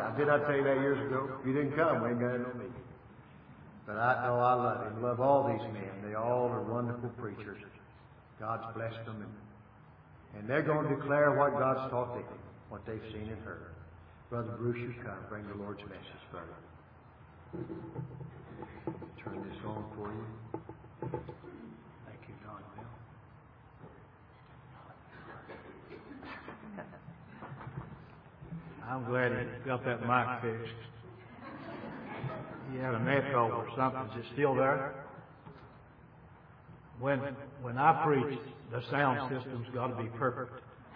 Did I tell you that years ago? If you didn't come, we ain't got no meeting. But I know I love him. Love all these men. They all are wonderful preachers. God's blessed them. And they're going to declare what God's taught them, what they've seen and heard. Brother Bruce, you come. Bring the Lord's message, brother. Turn this on for you. Thank you, Don Bill. I'm glad he got that mic fixed. He had an echo or something. Is it still there? When I preach, the sound system's got to be perfect.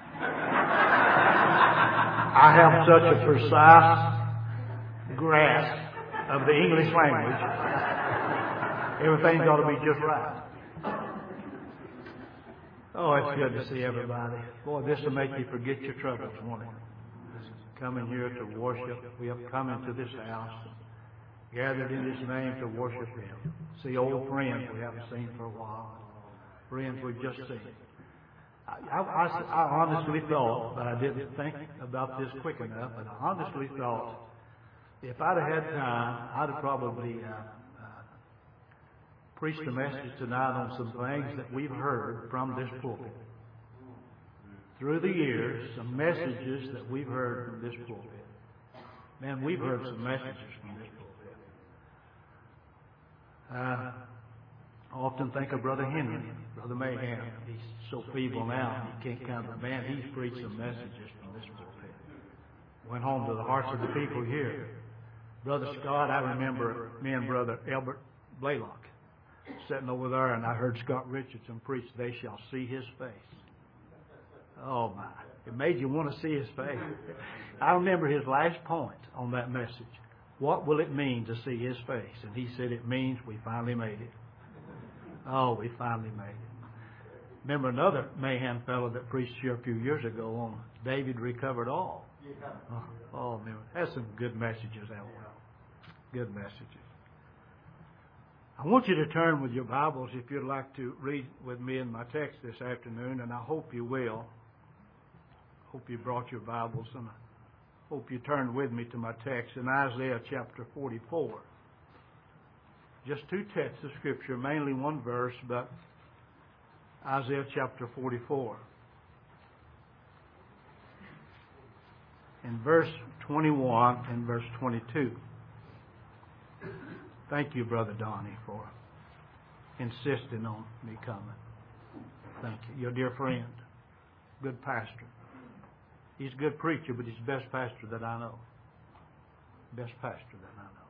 I have such a precise grasp of the English language. Everything's got to be just right. Oh, it's good to see everybody. Boy, this will make you forget your troubles, won't it? Coming here to worship. We have come into this house, gathered in His name to worship Him. See old friends we haven't seen for a while. Friends we've just seen. I honestly thought, but I didn't think about this quick enough, but I honestly thought if I'd have had time, I'd have probably preached a message tonight on some things that we've heard from this pulpit. Through the years, some messages that we've heard from this pulpit. Man, we've heard some messages from this pulpit. I often think of Brother Henry, Brother Mayhem. He's so feeble now, he can't come. Man, he's preached some messages from this pulpit. Went home to the hearts of the people here. Brother Scott, I remember me and Brother Albert Blaylock sitting over there, and I heard Scott Richardson preach, "They shall see His face." Oh my. It made you want to see His face. I remember his last point on that message. What will it mean to see His face? And he said it means we finally made it. Oh, we finally made it. Remember another Mayhem fellow that preached here a few years ago on David recovered all. Oh man, that's some good messages out there. Good messages. I want you to turn with your Bibles if you'd like to read with me in my text this afternoon, and I hope you will. Hope you brought your Bibles, and I hope you turn with me to my text in Isaiah chapter 44. Just two texts of Scripture, mainly one verse, but Isaiah chapter 44. In verse 21 and verse 22. Thank you, Brother Donnie, for insisting on me coming. Thank you. Your dear friend, good pastor. He's a good preacher, but he's the best pastor that I know. Best pastor that I know.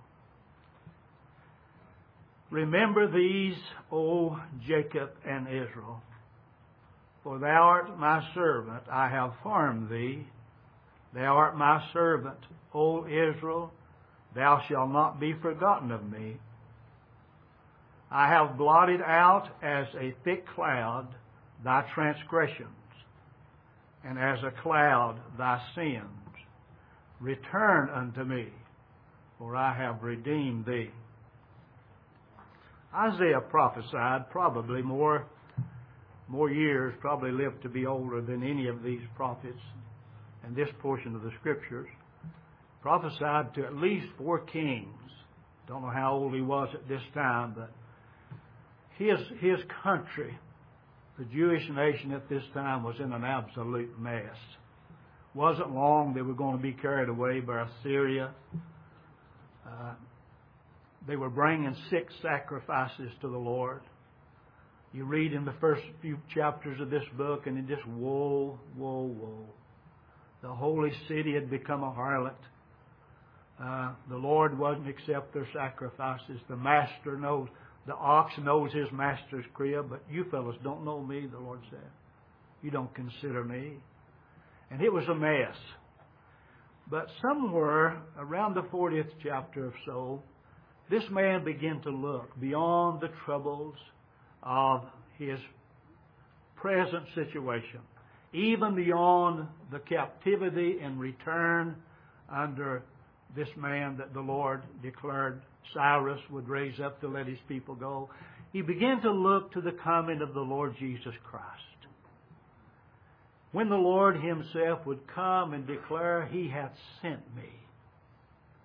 Remember these, O Jacob and Israel, for thou art my servant, I have formed thee. Thou art my servant, O Israel, thou shalt not be forgotten of me. I have blotted out as a thick cloud thy transgressions, and as a cloud thy sins. Return unto me, for I have redeemed thee. Isaiah prophesied probably more years, probably lived to be older than any of these prophets in this portion of the Scriptures. Prophesied to at least 4 kings. Don't know how old he was at this time, but his country, the Jewish nation at this time, was in an absolute mess. Wasn't long they were going to be carried away by Assyria. They were bringing 6 sacrifices to the Lord. You read in the first few chapters of this book, and it just woe, woe, woe. The holy city had become a harlot. The Lord wouldn't accept their sacrifices. The master knows, the ox knows his master's crib, but you fellows don't know me, the Lord said. You don't consider me. And it was a mess. But somewhere around the 40th chapter or so, this man began to look beyond the troubles of his present situation, even beyond the captivity and return under this man that the Lord declared Cyrus would raise up to let his people go. He began to look to the coming of the Lord Jesus Christ. When the Lord Himself would come and declare, He hath sent me.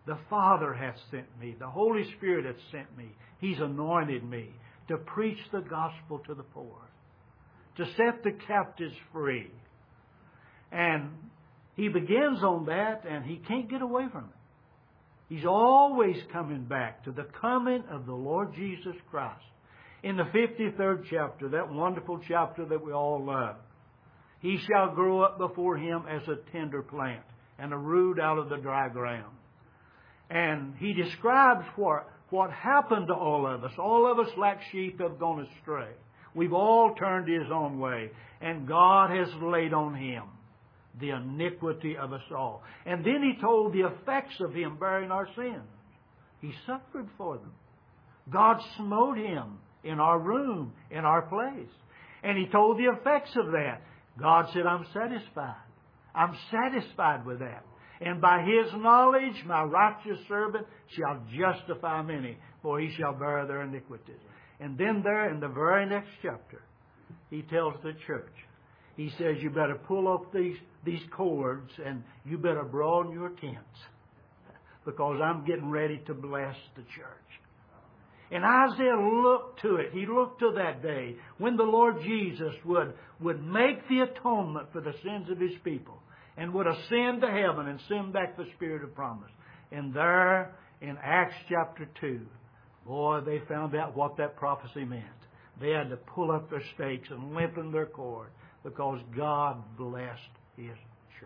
The Father hath sent me. The Holy Spirit hath sent me. He's anointed me to preach the gospel to the poor, to set the captives free. And he begins on that, and he can't get away from it. He's always coming back to the coming of the Lord Jesus Christ. In the 53rd chapter, that wonderful chapter that we all love, he shall grow up before him as a tender plant and a root out of the dry ground. And he describes what happened to all of us. All of us like sheep have gone astray. We've all turned his own way. And God has laid on him the iniquity of us all. And then he told the effects of him bearing our sins. He suffered for them. God smote him in our room, in our place. And he told the effects of that. God said, I'm satisfied. I'm satisfied with that. And by his knowledge, my righteous servant shall justify many, for he shall bear their iniquities. And then there in the very next chapter, he tells the church, he says, you better pull up these cords and you better broaden your tents, because I'm getting ready to bless the church. And Isaiah looked to it. He looked to that day when the Lord Jesus would make the atonement for the sins of his people and would ascend to heaven and send back the Spirit of promise. And there in Acts chapter 2, boy, they found out what that prophecy meant. They had to pull up their stakes and lengthen their cord because God blessed his church.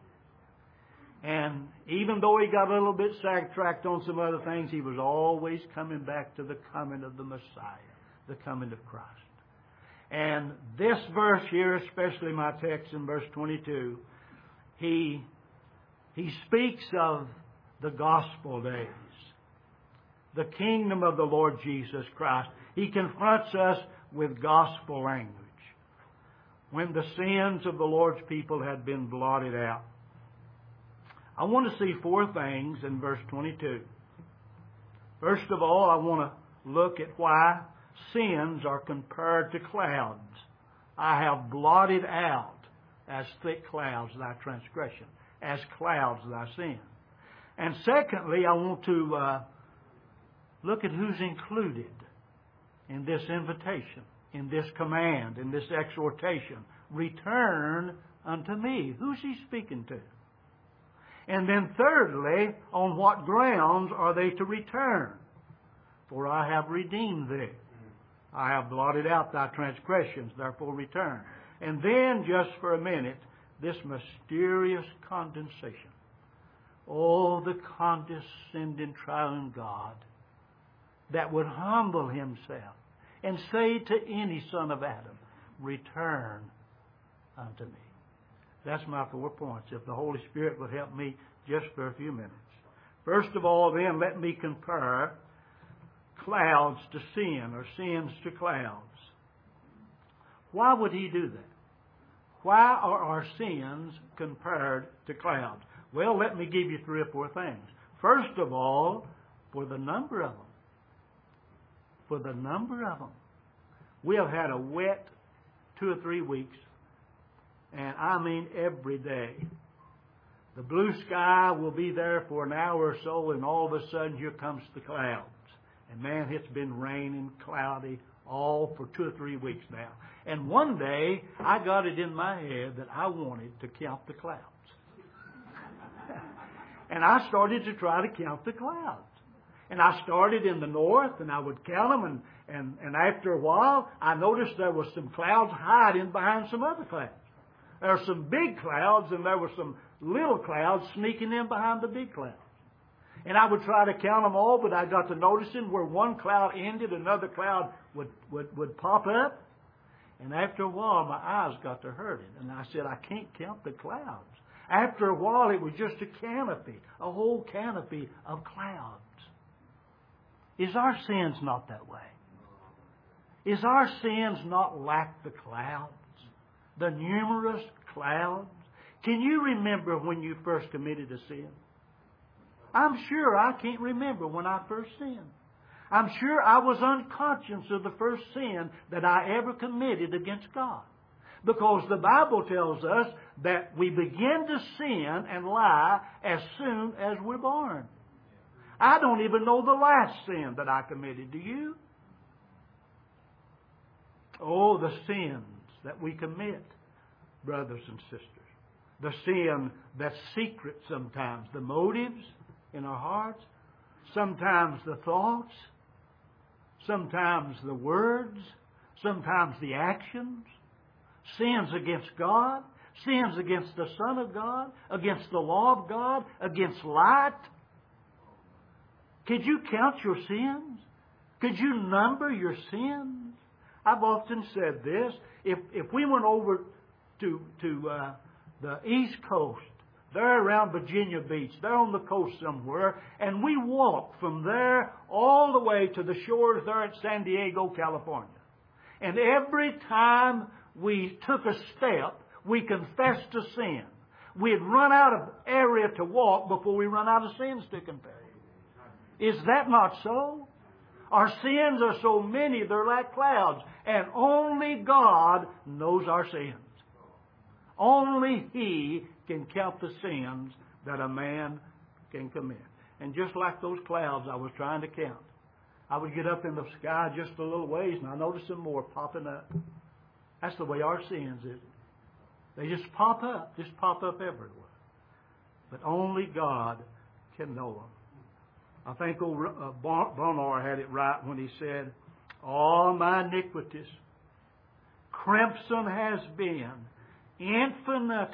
And even though he got a little bit sidetracked on some other things, he was always coming back to the coming of the Messiah, the coming of Christ. And this verse here, especially my text in verse 22, he speaks of the gospel days, the kingdom of the Lord Jesus Christ. He confronts us with gospel language when the sins of the Lord's people had been blotted out. I want to see four things in verse 22. First of all, I want to look at why sins are compared to clouds. I have blotted out as thick clouds thy transgression, as clouds thy sin. And secondly, I want to look at who's included in this invitation, in this command, in this exhortation. Return unto me. Who's he speaking to? And then thirdly, on what grounds are they to return? For I have redeemed thee. I have blotted out thy transgressions, therefore return. And then, just for a minute, this mysterious condescension. Oh, the condescending triune God that would humble himself and say to any son of Adam, return unto me. That's my 4 points, if the Holy Spirit would help me just for a few minutes. First of all, then, let me compare clouds to sin, or sins to clouds. Why would he do that? Why are our sins compared to clouds? Well, let me give you 3 or 4 things. First of all, for the number of them. For the number of them. We have had a wet 2 or 3 weeks, and I mean every day. The blue sky will be there for an hour or so, and all of a sudden here comes the clouds. And man, it's been raining, cloudy, all for 2 or 3 weeks now. And one day, I got it in my head that I wanted to count the clouds. And I started to try to count the clouds. And I started in the north, and I would count them, and after a while, I noticed there was some clouds hiding behind some other clouds. There were some big clouds, and there were some little clouds sneaking in behind the big clouds. And I would try to count them all, but I got to noticing where one cloud ended, another cloud would pop up. And after a while, my eyes got to hurting. And I said, I can't count the clouds. After a while, it was just a canopy, a whole canopy of clouds. Is our sins not that way? Is our sins not like the clouds? The numerous clouds? Can you remember when you first committed a sin? I'm sure I can't remember when I first sinned. I'm sure I was unconscious of the first sin that I ever committed against God. Because the Bible tells us that we begin to sin and lie as soon as we're born. I don't even know the last sin that I committed. Do you? Oh, the sins that we commit, brothers and sisters. The sin that's secret sometimes. The motives in our hearts. Sometimes the thoughts. Sometimes the words. Sometimes the actions. Sins against God. Sins against the Son of God. Against the law of God. Against light. Could you count your sins? Could you number your sins? I've often said this. If we went over to the East Coast, they're around Virginia Beach, they're on the coast somewhere, and we walked from there all the way to the shores there at San Diego, California. And every time we took a step, we confessed a sin. We'd run out of area to walk before we run out of sins to confess. Is that not so? Our sins are so many, they're like clouds. And only God knows our sins. Only He can count the sins that a man can commit. And just like those clouds I was trying to count, I would get up in the sky just a little ways and I noticed some more popping up. That's the way our sins is. They just pop up everywhere. But only God can know them. I think old Bonar had it right when he said, all my iniquities, crimson has been, infinite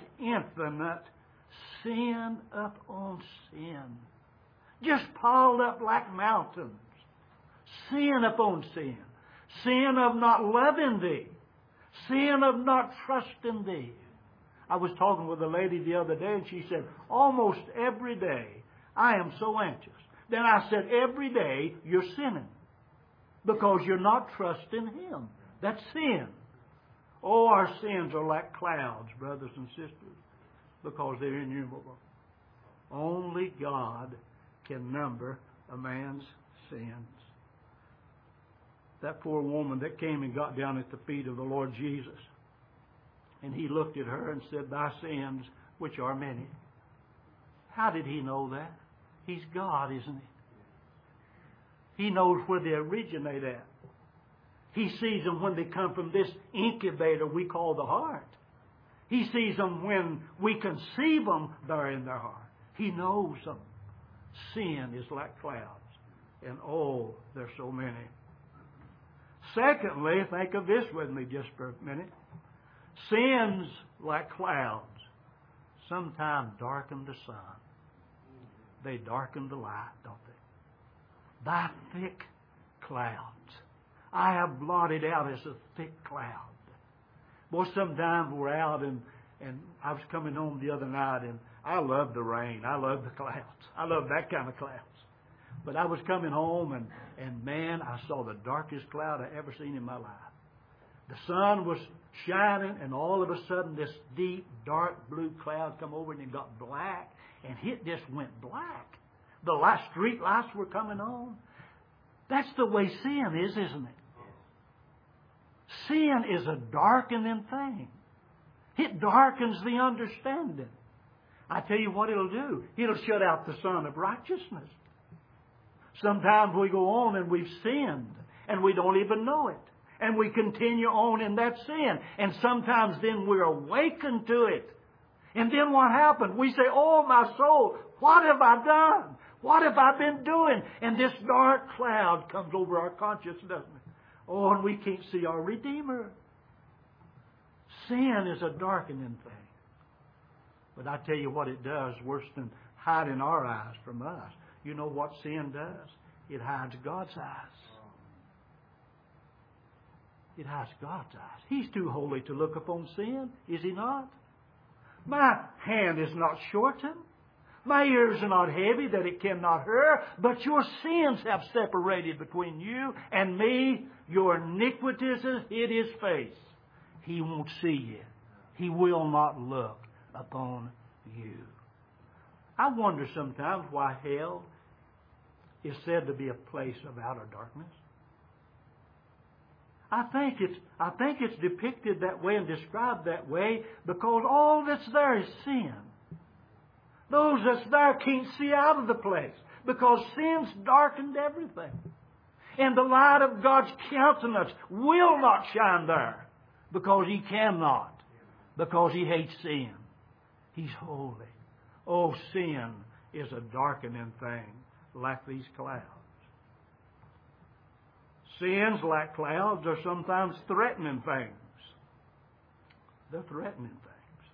sin upon sin. Just piled up like mountains. Sin upon sin. Sin of not loving Thee. Sin of not trusting Thee. I was talking with a lady the other day and she said, almost every day I am so anxious. Then I said, every day you're sinning because you're not trusting Him. That's sin. Oh, our sins are like clouds, brothers and sisters, because they're innumerable. Only God can number a man's sins. That poor woman that came and got down at the feet of the Lord Jesus, and He looked at her and said, thy sins, which are many. How did He know that? He's God, isn't He? He knows where they originate at. He sees them when they come from this incubator we call the heart. He sees them when we conceive them there in their heart. He knows them. Sin is like clouds. And oh, there's so many. Secondly, think of this with me just for a minute. Sins like clouds sometimes darken the sun. They darken the light, don't they? Thy thick clouds I have blotted out as a thick cloud. Boy, sometimes we're out and I was coming home the other night and I love the rain. I love the clouds. I love that kind of clouds. But I was coming home and man, I saw the darkest cloud I ever seen in my life. The sun was shining and all of a sudden this deep, dark blue cloud come over and it got black. And it just went black. The street lights were coming on. That's the way sin is, isn't it? Sin is a darkening thing. It darkens the understanding. I tell you what it'll do. It'll shut out the sun of righteousness. Sometimes we go on and we've sinned and we don't even know it. And we continue on in that sin. And sometimes then we're awakened to it. And then what happened? We say, oh, my soul, what have I done? What have I been doing? And this dark cloud comes over our conscience, doesn't it? Oh, and we can't see our Redeemer. Sin is a darkening thing. But I tell you what it does worse than hiding our eyes from us. You know what sin does? It hides God's eyes. It hides God's eyes. He's too holy to look upon sin, is He not? My hand is not shortened. My ears are not heavy that it cannot hear. But your sins have separated between you and me. Your iniquities have hid His face. He won't see you. He will not look upon you. I wonder sometimes why hell is said to be a place of outer darkness. I think it's depicted that way and described that way because all that's there is sin. Those that's there can't see out of the place because sin's darkened everything. And the light of God's countenance will not shine there because He cannot, because He hates sin. He's holy. Oh, sin is a darkening thing like these clouds. Sins, like clouds, are sometimes threatening things. They're threatening things.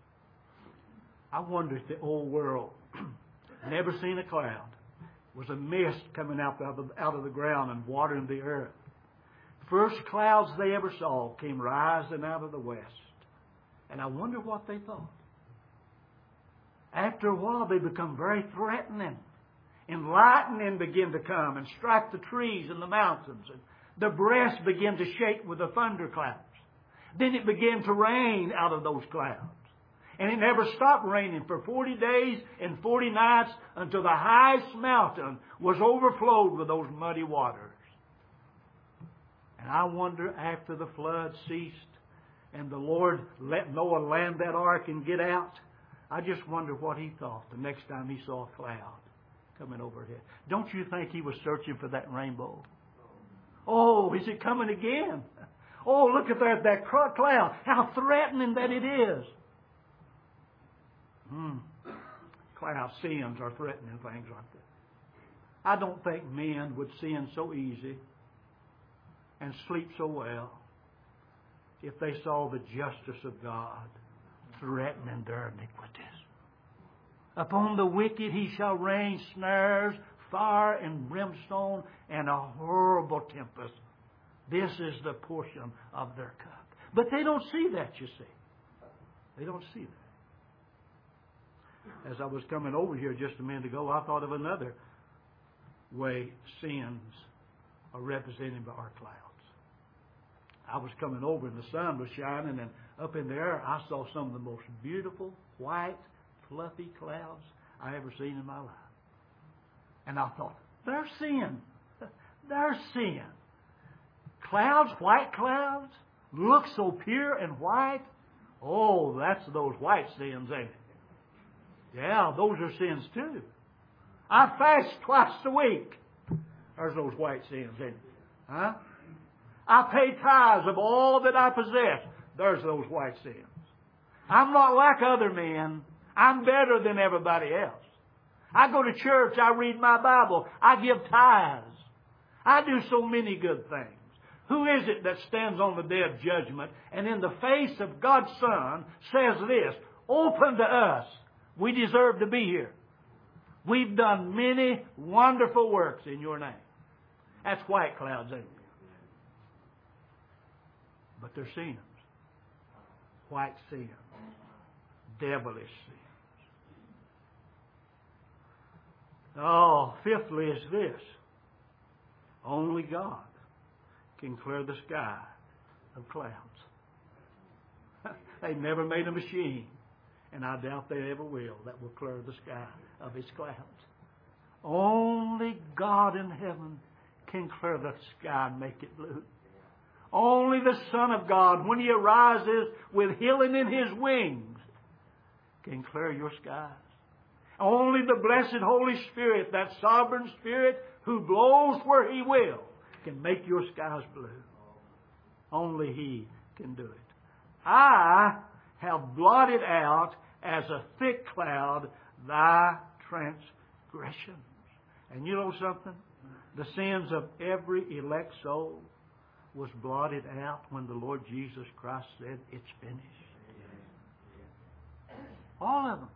I wonder if the old world never seen a cloud. It was a mist coming out of the ground and watering the earth. First clouds they ever saw came rising out of the west. And I wonder what they thought. After a while, they become very threatening. And lightning began to come and strike the trees and the mountains. And the breast began to shake with the thunderclaps. Then it began to rain out of those clouds. And it never stopped raining for 40 days and 40 nights until the highest mountain was overflowed with those muddy waters. And I wonder, after the flood ceased and the Lord let Noah land that ark and get out, I just wonder what he thought the next time he saw a cloud coming overhead. Don't you think he was searching for that rainbow? Oh, is it coming again? Oh, look at that cloud. How threatening that it is. Cloud sins are threatening things like that. I don't think men would sin so easy and sleep so well if they saw the justice of God threatening their iniquities. Upon the wicked He shall rain snares, fire and brimstone, and a horrible tempest. This is the portion of their cup. But they don't see that, you see. They don't see that. As I was coming over here just a minute ago, I thought of another way sins are represented by our clouds. I was coming over and the sun was shining, and up in the air I saw some of the most beautiful, white, fluffy clouds I ever seen in my life. And I thought, there's sin. There's sin. Clouds, white clouds, look so pure and white. Oh, that's those white sins, ain't it? Yeah, those are sins too. I fast twice a week. There's those white sins, ain't it? Huh? I pay tithes of all that I possess. There's those white sins. I'm not like other men. I'm better than everybody else. I go to church. I read my Bible. I give tithes. I do so many good things. Who is it that stands on the day of judgment and in the face of God's Son says this, open to us. We deserve to be here. We've done many wonderful works in your name. That's white clouds, ain't it? But they're sins. White sins. Devilish sins. Oh, fifthly is this. Only God can clear the sky of clouds. They never made a machine, and I doubt they ever will, that will clear the sky of His clouds. Only God in heaven can clear the sky and make it blue. Only the Son of God, when He arises with healing in His wings, can clear your skies. Only the blessed Holy Spirit, that sovereign Spirit who blows where He will, can make your skies blue. Only He can do it. I have blotted out as a thick cloud thy transgressions. And you know something? The sins of every elect soul was blotted out when the Lord Jesus Christ said, it's finished. All of them.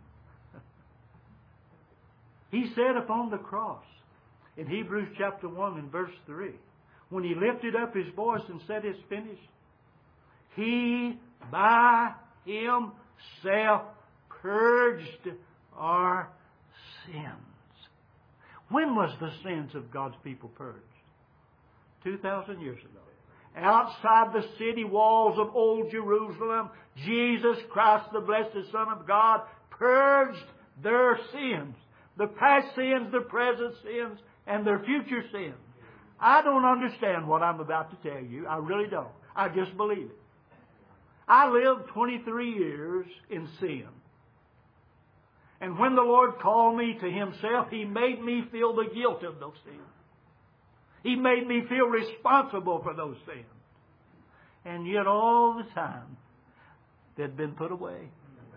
He said upon the cross, in Hebrews chapter 1 and verse 3, when He lifted up His voice and said, it's finished, He by Himself purged our sins. When was the sins of God's people purged? 2,000 years ago. Outside the city walls of old Jerusalem, Jesus Christ, the blessed Son of God, purged their sins. The past sins, the present sins, and their future sins. I don't understand what I'm about to tell you. I really don't. I just believe it. I lived 23 years in sin. And when the Lord called me to Himself, He made me feel the guilt of those sins. He made me feel responsible for those sins. And yet all the time, they'd been put away.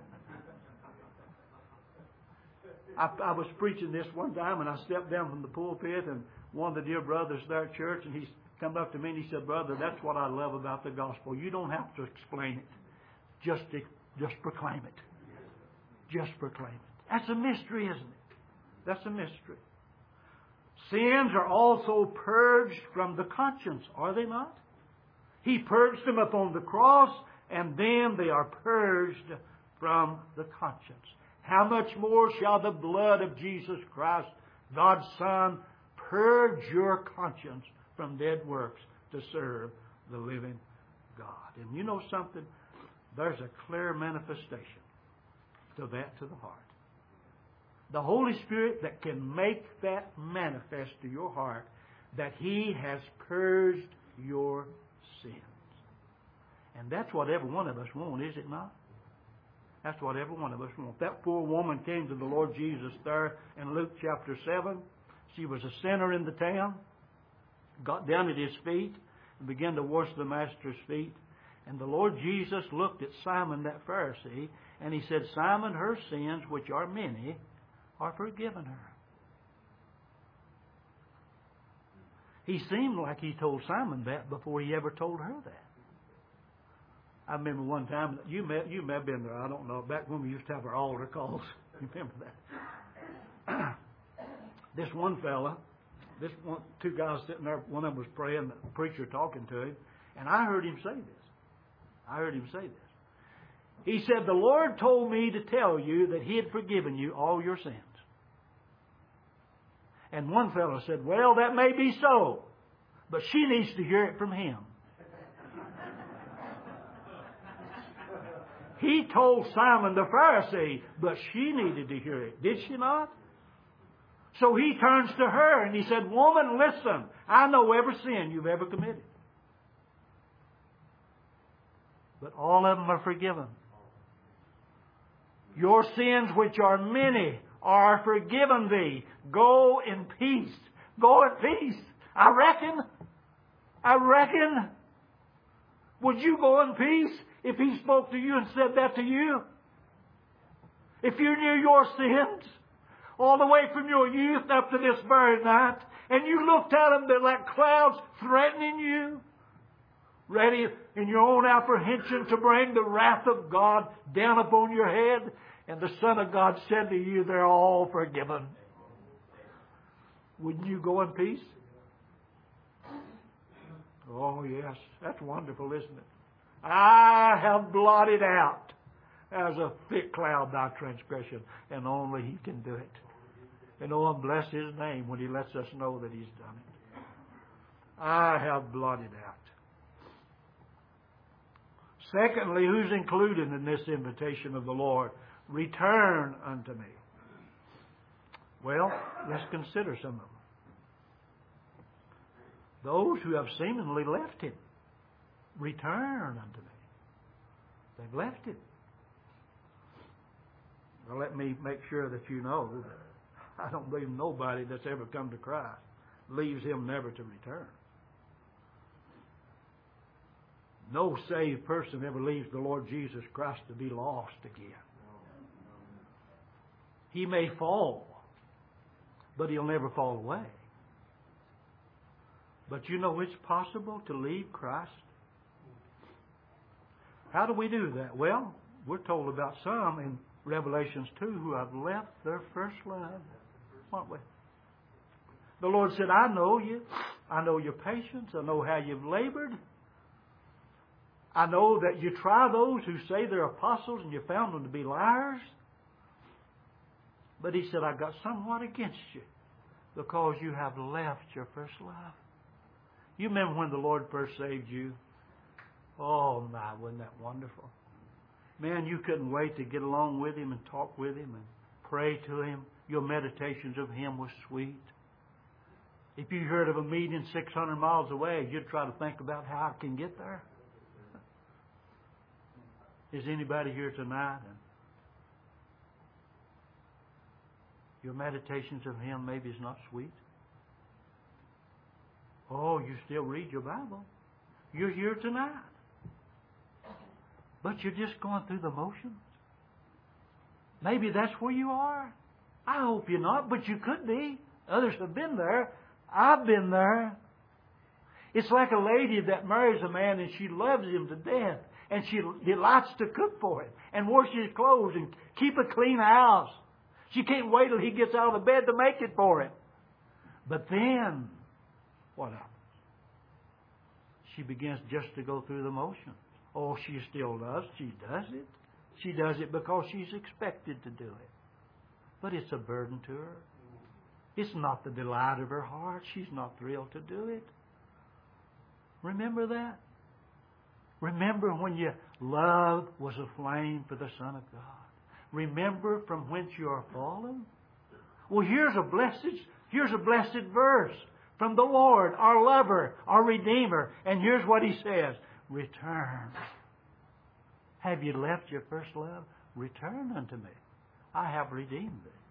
I was preaching this one time, and I stepped down from the pulpit, and one of the dear brothers there at church, and he come up to me and he said, "Brother, that's what I love about the gospel. You don't have to explain it. Just proclaim it. Just proclaim it." That's a mystery, isn't it? That's a mystery. Sins are also purged from the conscience, are they not? He purged them upon the cross, and then they are purged from the conscience. How much more shall the blood of Jesus Christ, God's Son, purge your conscience from dead works to serve the living God? And you know something? There's a clear manifestation to that to the heart. The Holy Spirit that can make that manifest to your heart, that He has purged your sins. And that's what every one of us want, is it not? That's what every one of us want. That poor woman came to the Lord Jesus there in Luke chapter 7. She was a sinner in the town, got down at His feet and began to wash the Master's feet. And the Lord Jesus looked at Simon, that Pharisee, and He said, "Simon, her sins, which are many, are forgiven her." He seemed like He told Simon that before He ever told her that. I remember one time, you may have been there, I don't know, back when we used to have our altar calls. You remember that? This one fella, two guys sitting there, one of them was praying, the preacher talking to him, and I heard him say this. He said, "The Lord told me to tell you that He had forgiven you all your sins." And one fellow said, "Well, that may be so, but she needs to hear it from Him." He told Simon the Pharisee, but she needed to hear it, did she not? So he turns to her and he said, "Woman, listen, I know every sin you've ever committed. But all of them are forgiven. Your sins, which are many, are forgiven thee. Go in peace." Go in peace. I reckon. Would you go in peace if He spoke to you and said that to you? If you knew your sins all the way from your youth up to this very night, and you looked at them, they're like clouds threatening you, ready in your own apprehension to bring the wrath of God down upon your head, and the Son of God said to you, "They're all forgiven." Wouldn't you go in peace? Oh, yes. That's wonderful, isn't it? "I have blotted out as a thick cloud thy transgression," and only He can do it. And oh, bless His name when He lets us know that He's done it. I have blotted out. Secondly, who's included in this invitation of the Lord? Return unto me. Well, let's consider some of them. Those who have seemingly left Him. Return unto me. They've left Him. Well, let me make sure that you know that I don't believe nobody that's ever come to Christ leaves Him never to return. No saved person ever leaves the Lord Jesus Christ to be lost again. He may fall, but he'll never fall away. But you know it's possible to leave Christ. How do we do that? Well, we're told about some in Revelations 2 who have left their first love, aren't we? The Lord said, "I know you. I know your patience. I know how you've labored. I know that you try those who say they're apostles and you found them to be liars. But He said, I've got somewhat against you because you have left your first love." You remember when the Lord first saved you? Oh my, wasn't that wonderful? Man, you couldn't wait to get along with Him and talk with Him and pray to Him. Your meditations of Him were sweet. If you heard of a meeting 600 miles away, you'd try to think about how I can get there. Is anybody here tonight? Your meditations of Him maybe is not sweet. Oh, you still read your Bible. You're here tonight. But you're just going through the motions. Maybe that's where you are. I hope you're not, but you could be. Others have been there. I've been there. It's like a lady that marries a man and she loves him to death. And she delights to cook for him and wash his clothes and keep a clean house. She can't wait till he gets out of the bed to make it for him. But then, what happens? She begins just to go through the motions. Oh, she still loves. She does it. She does it because she's expected to do it. But it's a burden to her. It's not the delight of her heart. She's not thrilled to do it. Remember that? Remember when your love was a flame for the Son of God. Remember from whence you are fallen. Well, here's a blessed verse from the Lord, our lover, our Redeemer. And here's what He says. Return. Have you left your first love? Return unto me. I have redeemed thee.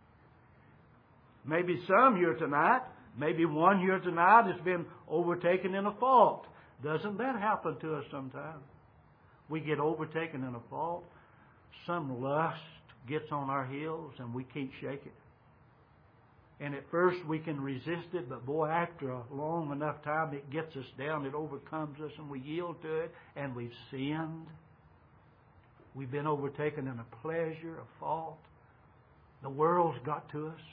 Maybe some here tonight, maybe one here tonight has been overtaken in a fault. Doesn't that happen to us sometimes? We get overtaken in a fault. Some lust gets on our heels and we can't shake it. And at first we can resist it, but boy, after a long enough time it gets us down, it overcomes us and we yield to it and we've sinned. We've been overtaken in a pleasure, a fault. The world's got to us.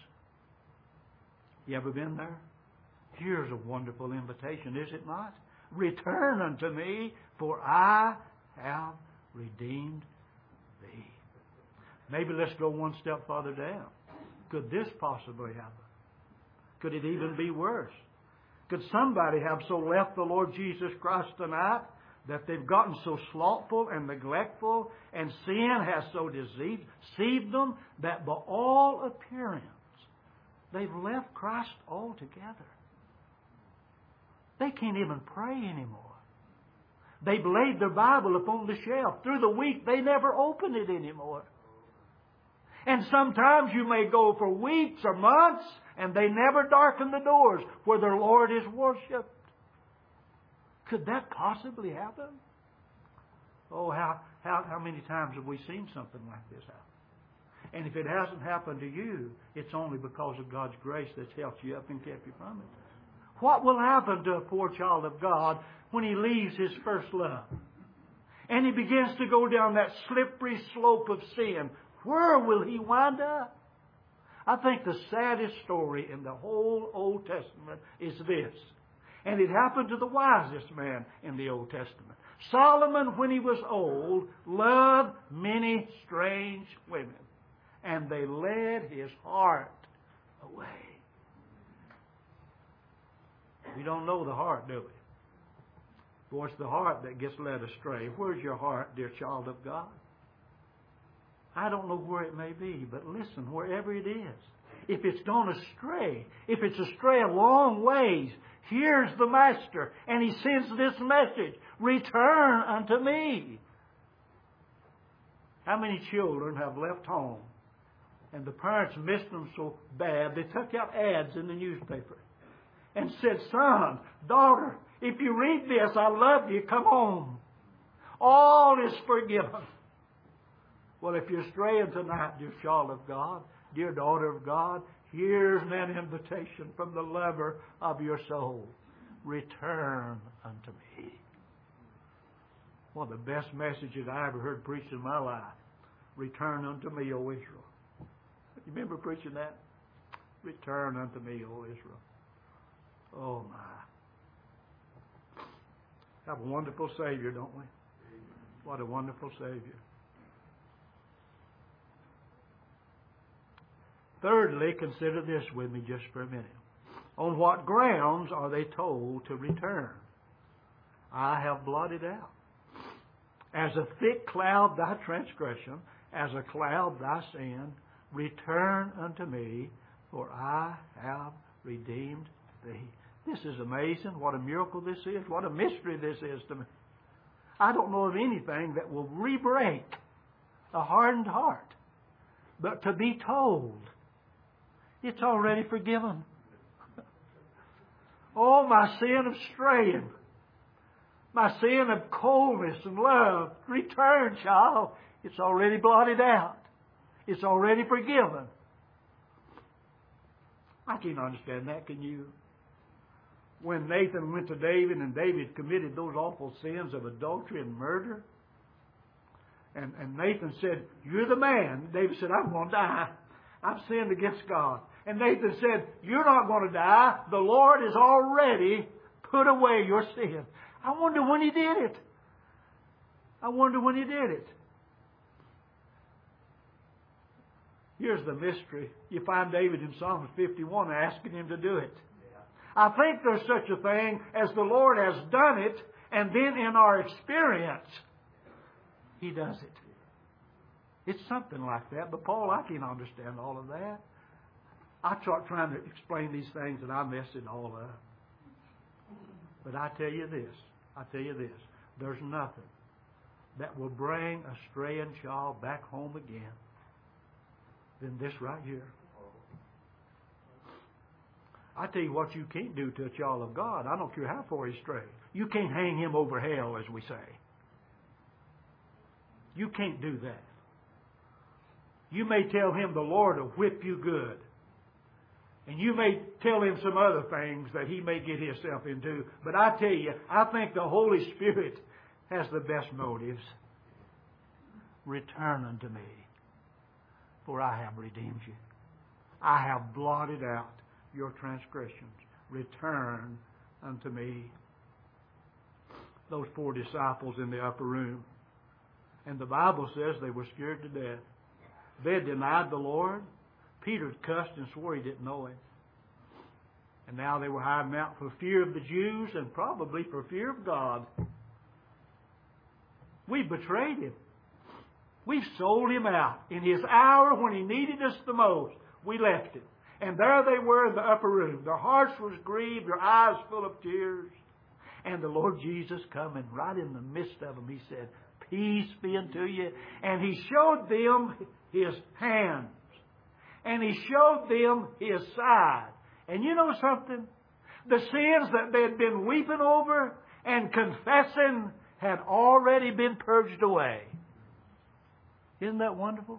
You ever been there? Here's a wonderful invitation, is it not? Return unto me, for I have redeemed thee. Maybe let's go one step farther down. Could this possibly happen? Could it even be worse? Could somebody have so left the Lord Jesus Christ tonight that they've gotten so slothful and neglectful and sin has so deceived them that by all appearance they've left Christ altogether? They can't even pray anymore. They've laid their Bible upon the shelf. Through the week, they never open it anymore. And sometimes you may go for weeks or months, and they never darken the doors where their Lord is worshipped. Could that possibly happen? Oh, how many times have we seen something like this happen? And if it hasn't happened to you, it's only because of God's grace that's helped you up and kept you from it. What will happen to a poor child of God when he leaves his first love? And he begins to go down that slippery slope of sin. Where will he wind up? I think the saddest story in the whole Old Testament is this. And it happened to the wisest man in the Old Testament. Solomon, when he was old, loved many strange women. And they led his heart away. We don't know the heart, do we? Boy, it's the heart that gets led astray. Where's your heart, dear child of God? I don't know where it may be, but listen, wherever it is. If it's gone astray, if it's astray a long ways, here's the Master, and He sends this message. Return unto me. How many children have left home, and the parents missed them so bad, they took out ads in the newspaper and said, son, daughter, if you read this, I love you, come home. All is forgiven. Well, if you're straying tonight, dear child of God, dear daughter of God, here's an invitation from the lover of your soul. Return unto me. One of the best messages I ever heard preached in my life. Return unto me, O Israel. You remember preaching that? Return unto me, O Israel. Oh, my. Have a wonderful Savior, don't we? What a wonderful Savior. Thirdly, consider this with me just for a minute. On what grounds are they told to return? I have blotted out. As a thick cloud thy transgression, as a cloud thy sin, return unto me, for I have redeemed thee. This is amazing. What a miracle this is. What a mystery this is to me. I don't know of anything that will re-break a hardened heart. But to be told, It's already forgiven. Oh, my sin of straying. My sin of coldness and love. Return, child. It's already blotted out. It's already forgiven. I can't understand that, can you? When Nathan went to David and David committed those awful sins of adultery and murder, and Nathan said, "You're the man." David said, "I'm going to die. I've sinned against God." And Nathan said, "You're not going to die. The Lord has already put away your sin." I wonder when He did it. I wonder when He did it. Here's the mystery. You find David in Psalm 51 asking Him to do it. I think there's such a thing as the Lord has done it, and then in our experience, He does it. It's something like that. But Paul, I can't understand all of that. I start trying to explain these things and I mess it all up. But I tell you this. There's nothing that will bring a straying child back home again than this right here. I tell you what you can't do to a child of God. I don't care how far he strays. You can't hang him over hell, as we say. You can't do that. You may tell him the Lord will whip you good. And you may tell him some other things that he may get himself into. But I tell you, I think the Holy Spirit has the best motives. Return unto me, for I have redeemed you. I have blotted out your transgressions. Return unto me. Those 4 disciples in the upper room. And the Bible says they were scared to death. They had denied the Lord. Peter cussed and swore he didn't know Him. And now they were hiding out for fear of the Jews and probably for fear of God. We betrayed Him. We sold Him out. In His hour when He needed us the most, we left Him. And there they were in the upper room. Their hearts was grieved, their eyes full of tears. And the Lord Jesus come, and right in the midst of them, He said, "Peace be unto you." And He showed them His hands. And He showed them His side. And you know something? The sins that they had been weeping over and confessing had already been purged away. Isn't that wonderful?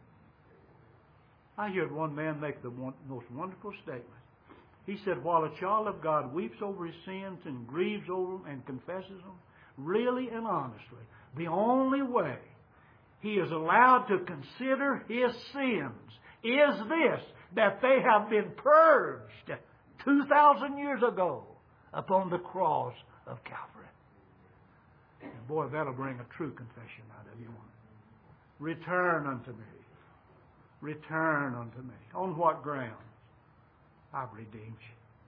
I heard one man make the most wonderful statement. He said, while a child of God weeps over his sins and grieves over them and confesses them, really and honestly, the only way he is allowed to consider his sins is this, that they have been purged 2,000 years ago upon the cross of Calvary. And boy, that'll bring a true confession out of you. Return unto me. Return unto me. On what grounds? I've redeemed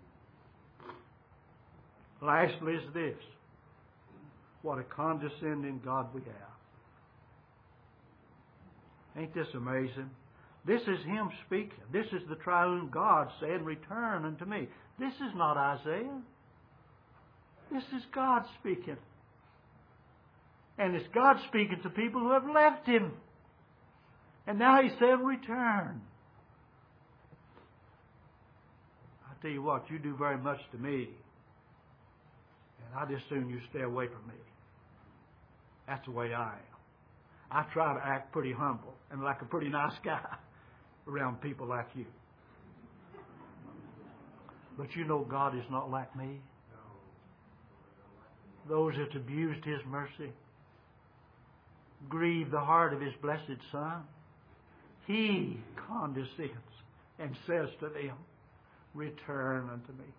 you. Lastly is this. What a condescending God we have. Ain't this amazing? This is Him speaking. This is the triune God saying, return unto me. This is not Isaiah. This is God speaking. And it's God speaking to people who have left Him. And now He's saying, return. I tell you what, you do very much to me. And I just soon you stay away from me. That's the way I am. I try to act pretty humble and like a pretty nice guy around people like you. But you know God is not like me. Those that abused His mercy, grieved the heart of His blessed Son, He condescends and says to them, return unto me.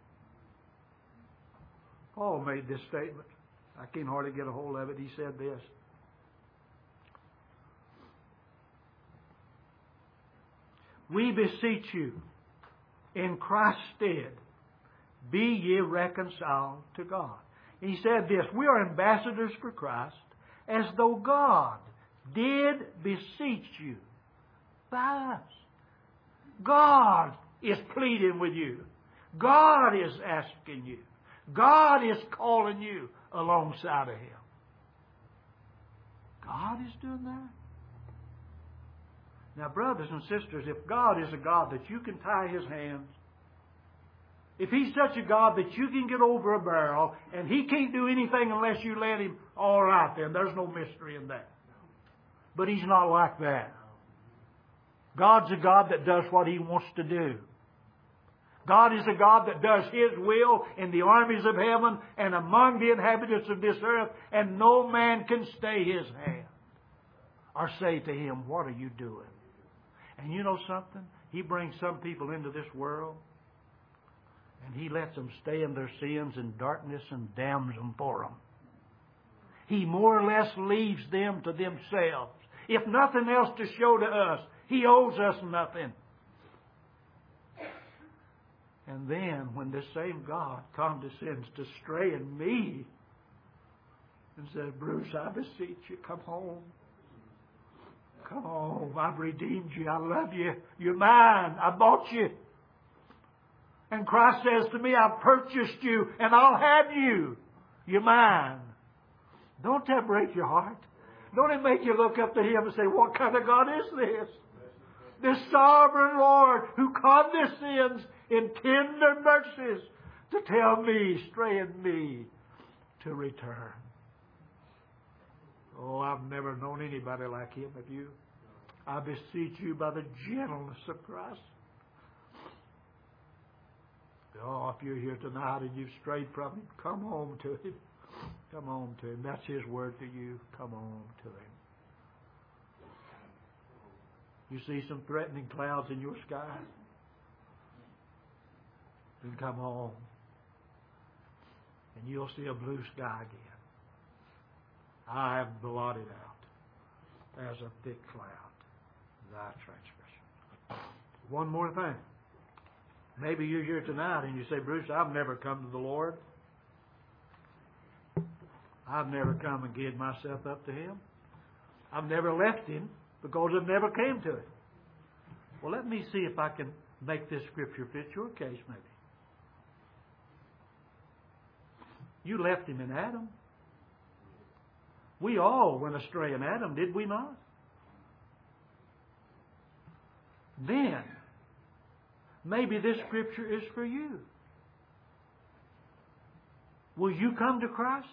Paul made this statement. I can hardly get a hold of it. He said this. We beseech you, in Christ's stead, be ye reconciled to God. He said this, we are ambassadors for Christ, as though God did beseech you by us. God is pleading with you. God is asking you. God is calling you alongside of Him. God is doing that. Now, brothers and sisters, if God is a God that you can tie His hands, if He's such a God that you can get over a barrel and He can't do anything unless you let Him, all right then, there's no mystery in that. But He's not like that. God's a God that does what He wants to do. God is a God that does His will in the armies of heaven and among the inhabitants of this earth, and no man can stay His hand or say to Him, what are you doing? And you know something? He brings some people into this world and He lets them stay in their sins and darkness and damns them for them. He more or less leaves them to themselves. If nothing else to show to us, He owes us nothing. And then, when this same God condescends to stray in me and says, Bruce, I beseech you, come home. Come home. I've redeemed you. I love you. You're mine. I bought you. And Christ says to me, I've purchased you and I'll have you. You're mine. Don't that break your heart? Don't it make you look up to Him and say, what kind of God is this? This sovereign Lord who condescends in tender mercies to tell me, stray in me, to return. Oh, I've never known anybody like Him. Have you? I beseech you by the gentleness of Christ. Oh, if you're here tonight and you've strayed from Him, come home to Him. Come home to Him. That's His word to you. Come home to Him. You see some threatening clouds in your sky? Then come home. And you'll see a blue sky again. I have blotted out as a thick cloud thy transgression. One more thing. Maybe you're here tonight and you say, Bruce, I've never come to the Lord. I've never come and given myself up to Him. I've never left Him because I've never came to Him. Well, let me see if I can make this scripture fit your case, maybe. You left Him in Adam. We all went astray in Adam, did we not? Then, maybe this scripture is for you. Will you come to Christ?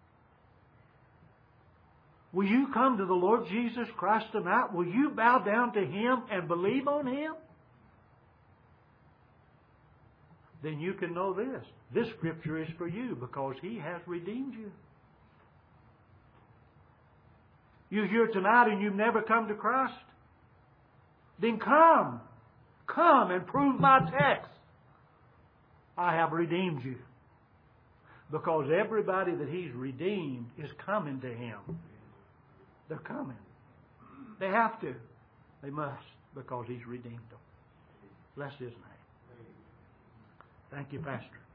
Will you come to the Lord Jesus Christ tonight? Will you bow down to Him and believe on Him? Then you can know this. This scripture is for you because He has redeemed you. You're here tonight and you've never come to Christ? Then come. Come and prove my text. I have redeemed you. Because everybody that He's redeemed is coming to Him. They're coming. They have to. They must, because He's redeemed them. Bless His name. Thank you, Pastor.